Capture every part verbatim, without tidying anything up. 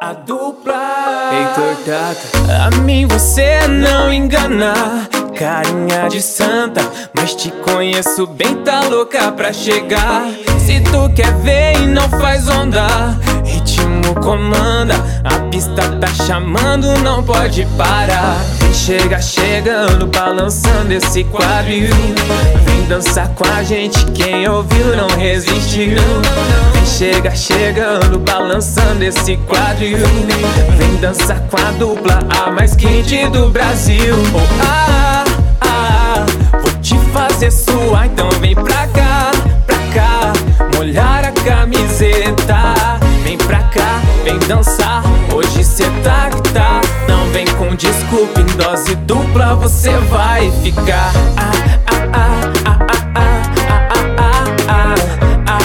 a dupla. Heitor Tato. A mim você não engana, carinha de santa, mas te conheço bem, tá louca pra chegar. Se tu quer ver e não faz onda, ritmo comanda, a pista tá chamando, não pode parar. Vem chega chegando, balançando esse quadril, vem dançar com a gente, quem ouviu não resistiu. Vem chega chegando, balançando esse quadril, vem dançar com a dupla, a mais quente do Brasil. Oh, ah, ah, vou te fazer suar, então vem pra cá, pra cá, molhar a camiseta. Vem pra cá, vem dançar, hoje cê tá que tá. Não vem com desculpa, em dose dupla você vai ficar. Ah, ah, ah, ah, ah, ah, ah, ah, ah, ah,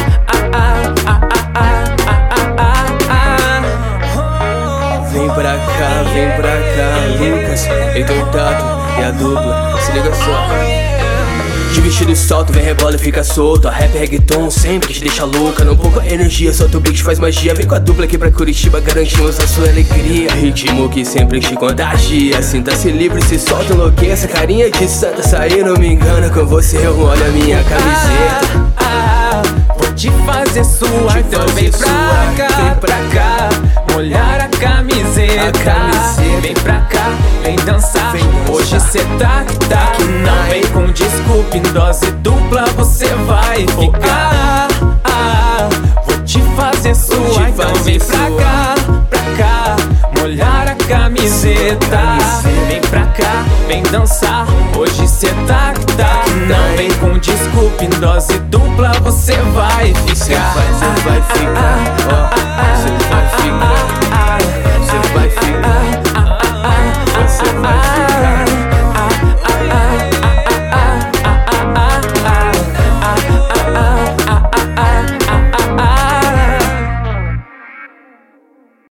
ah, ah, ah. Vem pra cá, vem pra cá, Lucas, Heitor Tato e a dupla, se liga só. De vestido e solto, vem rebola e fica solto. A rap reggaeton sempre te deixa louca. Não pouca energia, solta o beat, faz magia. Vem com a dupla aqui pra Curitiba, garantimos a sua alegria. Ritmo que sempre te contagia. Sinta-se livre, se solta, enlouqueça. Carinha de santa, sair não me engana. Com você eu molho a minha camiseta. Ah, ah, vou te fazer suar, então vem pra cá, vem pra cá, molhar a camiseta. A camiseta. Vem pra cá, vem dançar, vem dançar. Hoje cê tá que tá, que não vem com desculpa, em dose dupla você vai ficar. Ah, ah, vou te fazer suar, então vem pra cá, pra cá, molhar a camiseta. Vem pra cá, vem dançar, hoje cê tá que tá, que não vem com desculpa, em dose dupla você vai ficar. Você vai, você vai ficar, ó.